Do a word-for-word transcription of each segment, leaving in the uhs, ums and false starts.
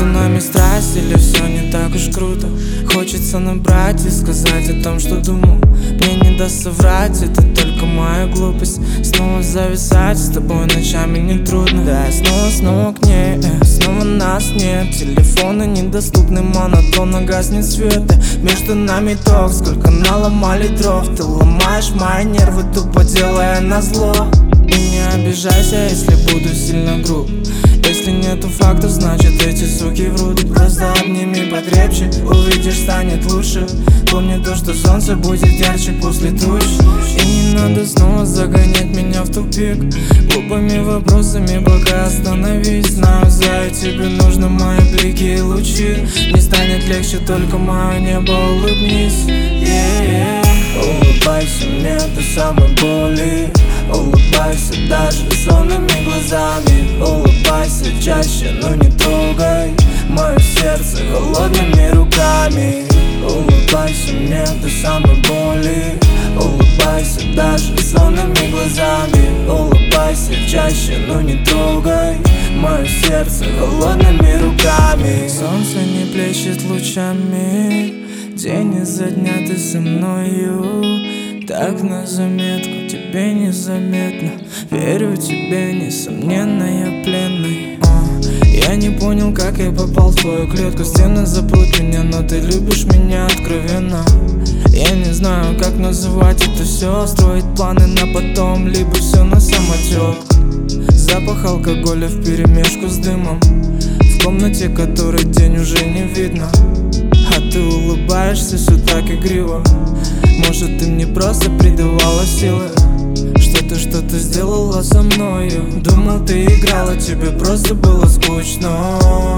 Между нами страсть или все не так уж круто? Хочется набрать и сказать о том, что думал. Мне не даст соврать, это только моя глупость. Снова зависать с тобой ночами нетрудно. Да, снова, снова к ней, э, снова нас нет. Телефоны недоступны, монотонно гаснет свет. Между нами ток, сколько наломали дров. Ты ломаешь мои нервы, тупо делая назло. И не обижайся, если буду сильно груб. Если нету фактов, значит эти суки врут. Просто обними покрепче, увидишь, станет лучше. Помни то, что солнце будет ярче после туч. И не надо снова загонять меня в тупик глупыми вопросами, пока остановись. Знаю, за тебе нужны мои блики и лучи. Не станет легче, только мое небо, улыбнись. yeah, yeah. Улыбайся мне до самой боли. Улыбайся даже сонными глазами. Улыбайся чаще, но не трогай мое сердце холодными руками. Улыбайся мне до самой боли. Улыбайся даже сонными глазами. Улыбайся чаще, но не трогай мое сердце холодными руками. Солнце не плещет лучами, день изо дня ты со мною. Так на заметку, тебе незаметно. Верю тебе, несомненно, я пленный. а, Я не понял, как я попал в твою клетку. Стены запрут меня, но ты любишь меня откровенно. Я не знаю, как называть это все. Строить планы на потом, либо все на самотек. Запах алкоголя вперемешку с дымом, в комнате, которой день уже не видно. А ты улыбаешься все так игриво. Может, ты мне просто придавала силы. Что-то, что-то сделала со мною. Думал, ты играла, тебе просто было скучно.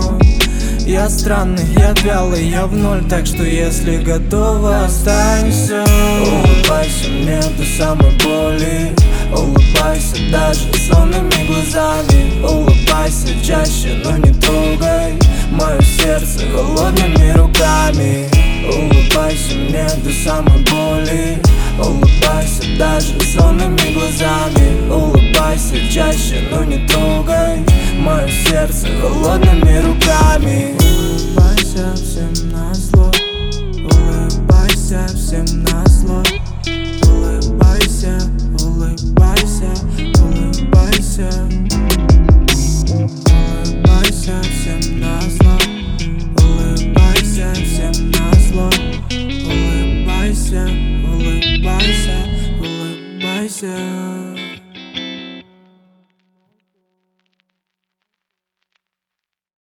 Я странный, я вялый, я в ноль. Так что если готова, останься. Улыбайся мне до самой боли. Улыбайся даже сонными глазами. Улыбайся чаще, но не трогай мое сердце холодными руками. Улыбайся мне до самой боли. Улыбайся даже сонными глазами. Улыбайся чаще, но не трогай мое сердце холодными руками. Улыбайся всем назло. Улыбайся всем назло. Улыбайся, улыбайся, улыбайся. Улыбайся всем назло. Улыбайся всем назло. Улыбайся, улыбайся, улыбайся.